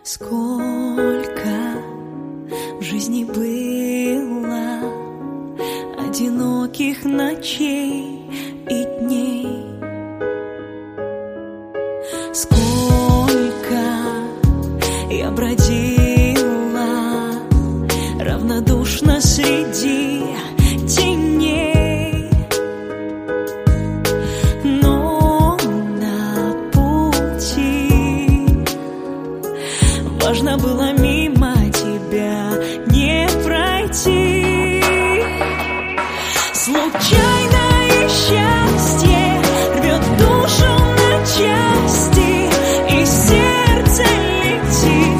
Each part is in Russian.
Сколько в жизни было одиноких ночей и дней, сколько я бродила равнодушно среди теней, но на пути важно было мимо тебя не пройти. Случайное счастье рвет душу на части, и сердце летит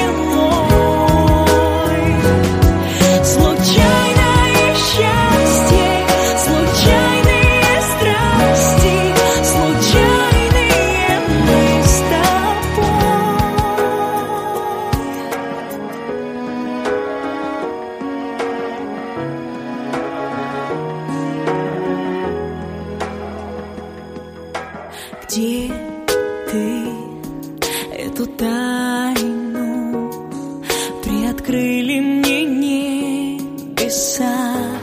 стрелой. Случайное счастье, случайные страсти, случайные мы с тобой. Где ты эту тайну приоткрыли мне небеса?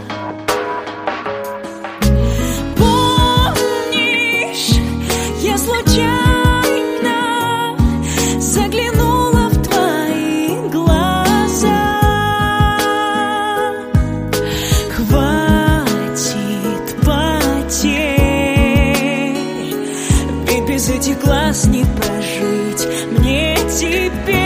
Помнишь, я случайно заглянула в твои глаза. Хватит потерь, ведь без этих глаз не прожить мне теперь.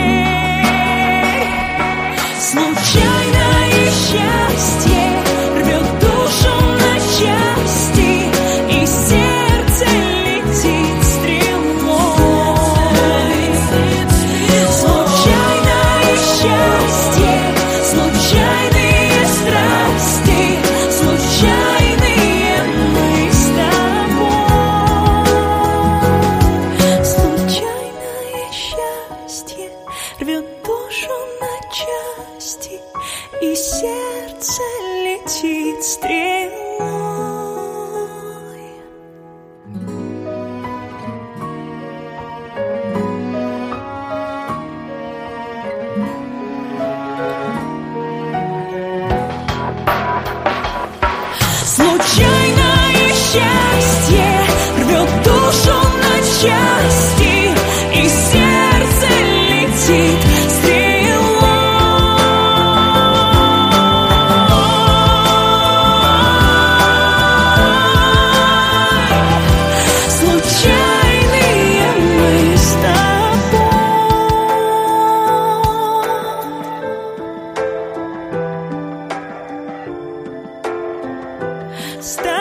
Случайное счастье рвет душу на части, и сердце летит стрелой. Случайное счастье, случайные страсти, случайные мы с тобой. Случайное счастье рвет душу на части, и сердце летит стрелой. Случайное счастье рвет душу на части, и сердце летит стрелой. Случайные мы с тобой.